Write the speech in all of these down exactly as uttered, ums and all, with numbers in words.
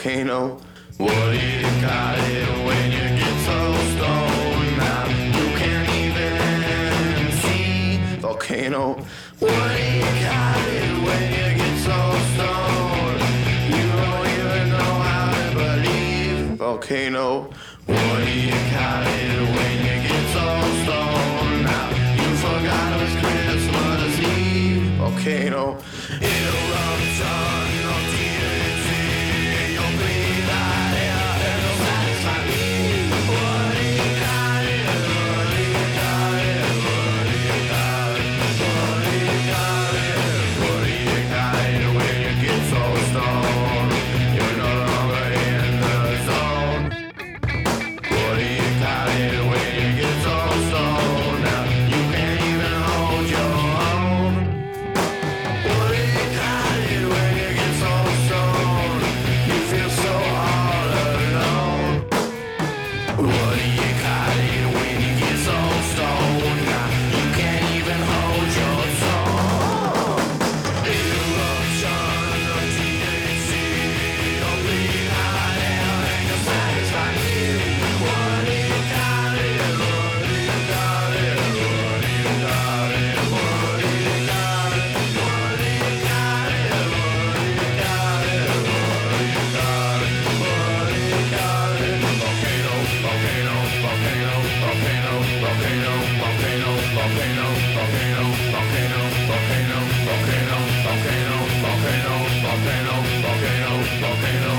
volcano. What do you got it when you get so stoned? Now you can't even see volcano. What do you got it when you get so stoned? You don't even know how to believe volcano. What do you got it when you get so stoned? Now you forgot it was Christmas Eve volcano. Eruption of T N T. You'll breathe out air and it'll satisfy me. What do you got it? What do you got it? What do you got it? What do you got it? What do you got it when you get so stoned? You're no longer in the zone. What do you got it when you get so stoned? Now you can't even hold your own. What do you got it when you get so stoned? You feel so all alone. What do you got it when you get so stoned? Now you can't even hold your tone. Eruption of T H C. You'll bleed out air and you'll satisfy me. What do you got it? What do you got it? What do you got it? What do you got it? What do you got it? What do you got it? What do you got it? What do you got it? Volcano, volcano, volcano, volcano, volcano, volcano, volcano, volcano, volcano, volcano, volcano, volcano, volcano, volcano, volcano, volcano.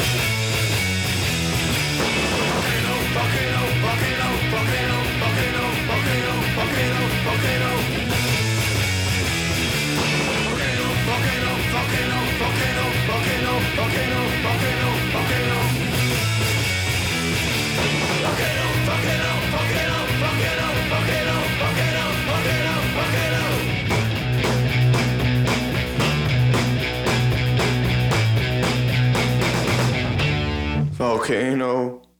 Volcano, volcano, volcano, volcano, volcano, volcano, volcano, volcano. Volcano, volcano, volcano, volcano, volcano, volcano, volcano, volcano. Volcano, volcano, volcano, volcano, volcano, volcano, volcano, volcano. Volcano.